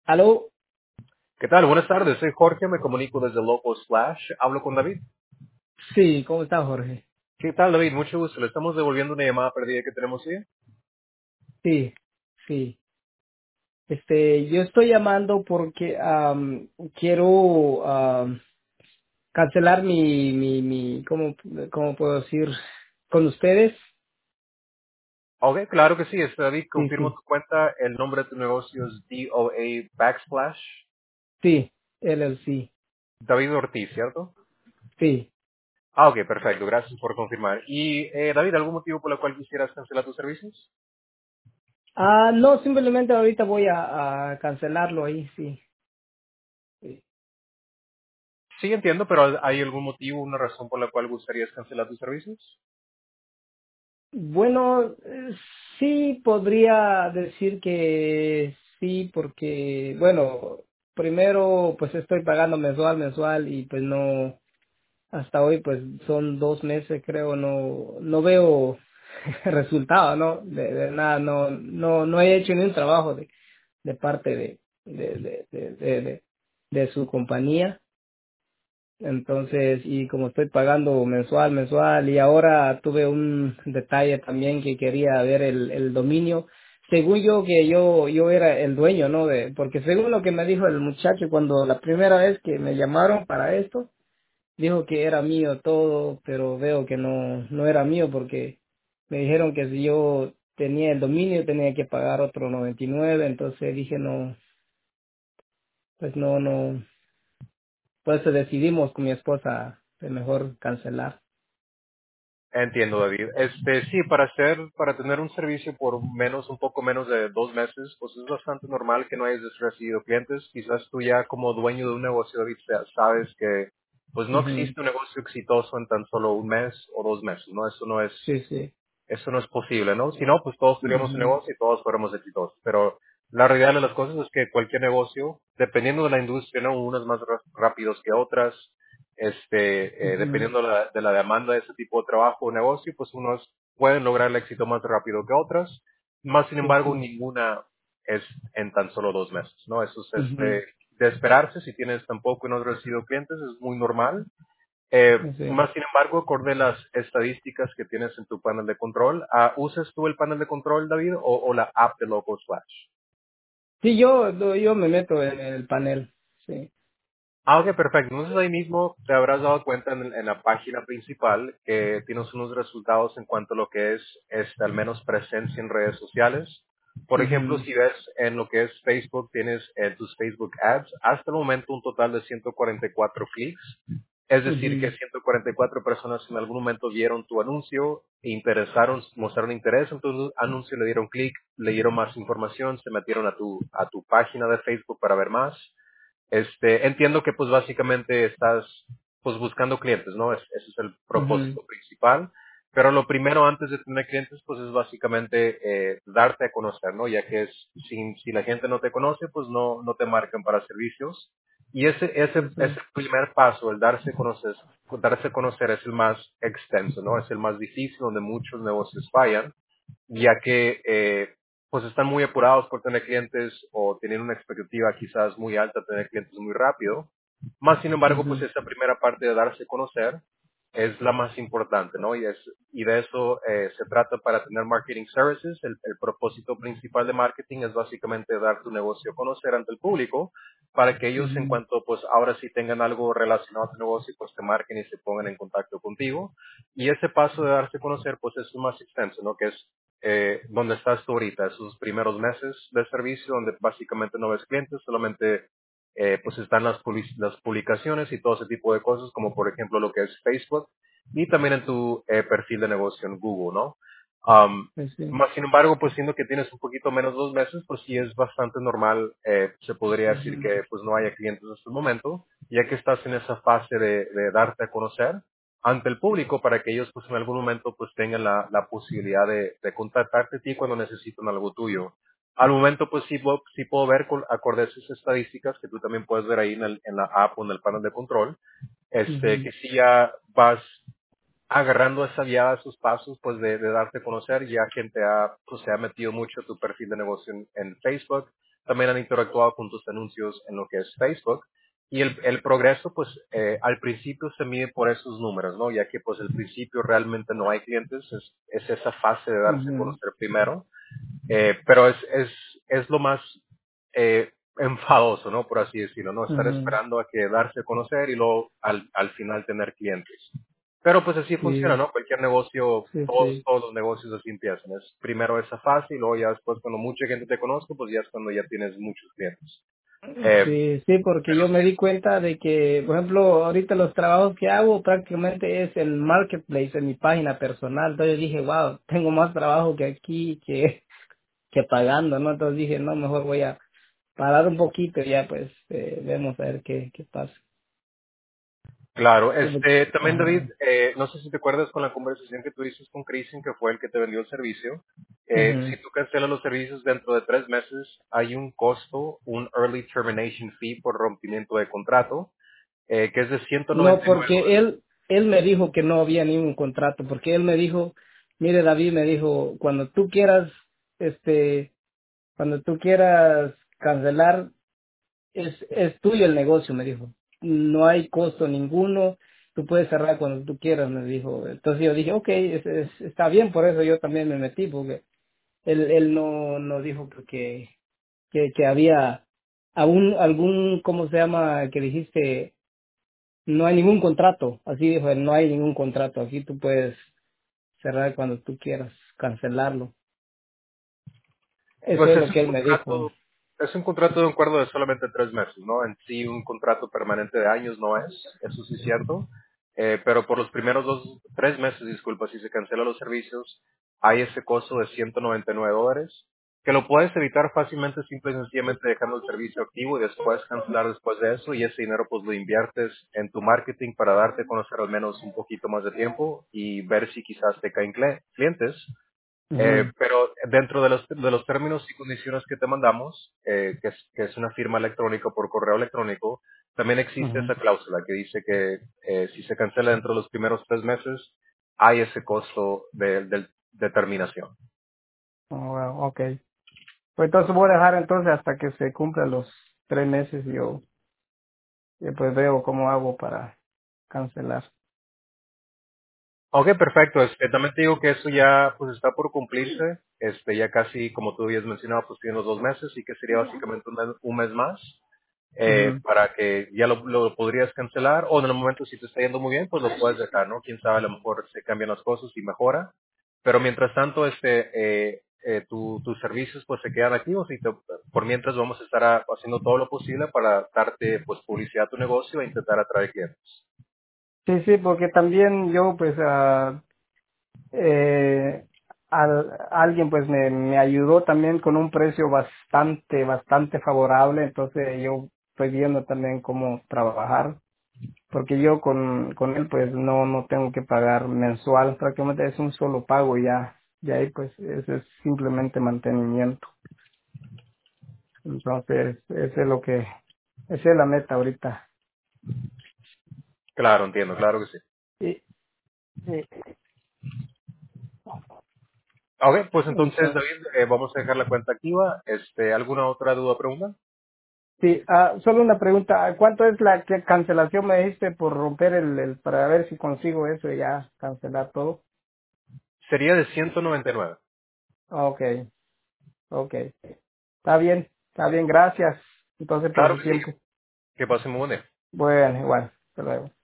Aló, ¿Qué tal? Buenas tardes, soy Jorge, me comunico desde Loco Slash. Hablo con David. sí, ¿cómo está Jorge? ¿Qué tal, David? Mucho gusto. Le estamos devolviendo una llamada perdida que tenemos hoy. Sí, sí. Yo estoy llamando porque quiero cancelar ¿cómo puedo decir? Con ustedes. Ok, claro que sí. David, Sí, confirmo sí, tu cuenta. El nombre de tu negocio es DOA backslash sí, LLC, David Ortiz, ¿cierto? sí. Ok, perfecto. Gracias por confirmar. Y, David, ¿algún motivo por el cual quisieras cancelar tus servicios? No, simplemente ahorita voy a cancelarlo ahí, sí. Sí. Sí, entiendo, pero ¿hay algún motivo, una razón por la cual gustarías cancelar tus servicios? Bueno, sí podría decir que sí, porque, bueno, primero pues estoy pagando mensual y pues no, hasta hoy pues son 2 meses creo, no veo resultado, ¿no? De nada, no he hecho ni un trabajo de parte de su compañía. Entonces, y como estoy pagando mensual, y ahora tuve un detalle también que quería ver el dominio. Según yo, que yo era el dueño, ¿no? Porque según lo que me dijo el muchacho cuando la primera vez que me llamaron para esto, dijo que era mío todo, pero veo que no era mío porque me dijeron que si yo tenía el dominio tenía que pagar otro 99, entonces dije no, pues no, pues decidimos con mi esposa de mejor cancelar. Entiendo, David. Sí, para tener un servicio por un poco menos de 2 meses, pues es bastante normal que no hayas recibido clientes. Quizás tú ya como dueño de un negocio, David, sabes que pues no Ujú. existe un negocio exitoso en tan solo un mes o 2 meses, ¿no? Sí, sí. Eso no es posible, ¿no? Si no, pues todos tuviéramos un Ujú, negocio y todos fuéramos exitosos. Pero la realidad de las cosas es que cualquier negocio, dependiendo de la industria, ¿no? Unas más rápidos que otras, ujú. dependiendo de la demanda de ese tipo de trabajo o negocio, pues unos pueden lograr el éxito más rápido que otras. Más sin Sí, embargo, sí. ninguna es en tan solo 2 meses, ¿no? Eso es Ujú. de esperarse. Si tienes tampoco y no has recibido clientes, es muy normal. Sí. Más sin embargo, acorde a las estadísticas que tienes en tu panel de control, ¿usas tú el panel de control, David, o la app de Local Slash? Sí, yo me meto en el panel. Sí. Ok, perfecto. Entonces ahí mismo te habrás dado cuenta en la página principal que tienes unos resultados en cuanto a lo que es al menos presencia en redes sociales. Por ejemplo, Ujú, si ves en lo que es Facebook, tienes tus Facebook Ads, hasta el momento un total de 144 clics. Es decir, que ujú. 144 personas en algún momento vieron tu anuncio, mostraron interés en tu anuncio, le dieron clic, leyeron más información, se metieron a tu página de Facebook para ver más. Entiendo que pues básicamente estás pues buscando clientes, ¿no? Ese es el Ujú, propósito principal. Pero lo primero antes de tener clientes pues es básicamente darte a conocer, ¿no? Ya que si la gente no te conoce pues no te marcan para servicios. Y sí, ese sí. primer paso, el darse a conocer es el más extenso, ¿no? Es el más difícil donde muchos negocios fallan ya que pues están muy apurados por tener clientes o tienen una expectativa quizás muy alta de tener clientes muy rápido. Más sin embargo, pues Ujú, esa primera parte de darse a conocer es la más importante, ¿no? Y de eso se trata para tener marketing services. El propósito principal de marketing es básicamente dar tu negocio a conocer ante el público para que ellos en ujú, cuanto pues ahora sí tengan algo relacionado a tu negocio, pues te marquen y se pongan en contacto contigo. Y ese paso de darse a conocer pues es lo más extenso, ¿no? Que es donde estás tú ahorita, esos primeros meses de servicio, donde básicamente no ves clientes, solamente pues están las publicaciones y todo ese tipo de cosas, como por ejemplo lo que es Facebook, y también en tu perfil de negocio en Google, ¿no? Um, sí, sí. Más sin embargo, pues siendo que tienes un poquito menos de 2 meses, pues sí es bastante normal, se podría decir Ujú, que pues no haya clientes en este momento, ya que estás en esa fase de darte a conocer ante el público para que ellos pues en algún momento pues tengan la posibilidad de contactarte a ti cuando necesitan algo tuyo. Al momento pues sí puedo ver acorde a esas estadísticas que tú también puedes ver ahí en la app o en el panel de control, ujú, que si ya vas agarrando esa guiada, esos pasos, pues de darte a conocer, ya quien pues, se ha metido mucho a tu perfil de negocio en Facebook, también han interactuado con tus anuncios en lo que es Facebook. Y el progreso, pues, al principio se mide por esos números, ¿no? Ya que, pues, al principio realmente no hay clientes, es esa fase de darse a Ujú, conocer primero. Pero es lo más enfadoso, ¿no? Por así decirlo, ¿no? Estar ujú. esperando a que darse a conocer y luego al final tener clientes. Pero pues así funciona, Sí, ¿no? Cualquier negocio, sí, todos, sí. todos los negocios así empiezan. Es primero esa fase y luego ya después cuando mucha gente te conozca, pues ya es cuando ya tienes muchos clientes. Sí, sí, porque Pero yo me sí, di cuenta de que, por ejemplo, ahorita los trabajos que hago prácticamente es el marketplace en mi página personal. Entonces dije, wow, tengo más trabajo que aquí que pagando, ¿no? Entonces dije, no, mejor voy a parar un poquito y ya pues vemos a ver qué pasa. claro, Sí, porque- también David, Ajá. no sé si te acuerdas con la conversación que tuviste con Christian, que fue el que te vendió el servicio. Ujú. Si tú cancelas los servicios dentro de 3 meses, hay un costo, un early termination fee por rompimiento de contrato, que es de No, 199 porque dólares. él me dijo que no había ningún contrato, porque él me dijo, mire David, me dijo, este, cuando tú quieras cancelar, es tuyo el negocio, me dijo. No hay costo ninguno, tú puedes cerrar cuando tú quieras, me dijo. Entonces yo dije, ok, está bien, por eso yo también me metí, porque él no dijo que había algún, ¿cómo se llama? Que dijiste, no hay ningún contrato. Así dijo él, no hay ningún contrato. Aquí tú puedes cerrar cuando tú quieras, cancelarlo. Eso Pues es lo que él me dijo. es un contrato de un acuerdo de solamente 3 meses, ¿no? En sí un contrato permanente de años no es, eso sí es cierto, pero por los primeros 3 meses, disculpa, si se cancelan los servicios, hay ese costo de 199 dólares, que lo puedes evitar fácilmente, simple y sencillamente dejando el servicio activo y después cancelar después de eso, y ese dinero pues lo inviertes en tu marketing para darte a conocer al menos un poquito más de tiempo y ver si quizás te caen clientes. Ujú, Pero dentro de los términos y condiciones que te mandamos, que es una firma electrónica por correo electrónico, también existe ujú. esa cláusula que dice que si se cancela dentro de los primeros 3 meses, hay ese costo de terminación. Oh, wow, ok. Pues entonces voy a dejar entonces hasta que se cumplan los 3 meses y yo pues veo cómo hago para cancelar. Ok, perfecto. También te digo que eso ya pues está por cumplirse. Ya casi, como tú habías mencionado, pues tiene los 2 meses y que sería básicamente un mes más. Ujú. Para que ya lo podrías cancelar o en el momento si te está yendo muy bien, pues lo puedes dejar, ¿no? Quién sabe, a lo mejor se cambian las cosas y mejora. Pero mientras tanto, tus servicios pues se quedan activos y por mientras vamos a estar haciendo todo lo posible para darte pues publicidad a tu negocio e intentar atraer clientes. Sí, sí, porque también yo pues alguien pues me ayudó también con un precio bastante favorable, entonces yo estoy viendo también cómo trabajar, porque yo con él pues no tengo que pagar mensual, prácticamente es un solo pago y ya ahí pues eso es simplemente mantenimiento. Entonces, esa es la meta ahorita. Claro, entiendo, claro que sí. Y, y- Ok, pues entonces, entonces, David, vamos a dejar la cuenta activa. ¿Alguna otra duda o pregunta? sí, solo una pregunta. ¿Cuánto es la cancelación me dijiste por romper para ver si consigo eso y ya cancelar todo? Sería de 199. Okay, okay. Está bien, gracias. Entonces por Claro su que sí. tiempo. Que pasen muy buen día. Bueno, igual. Hasta luego.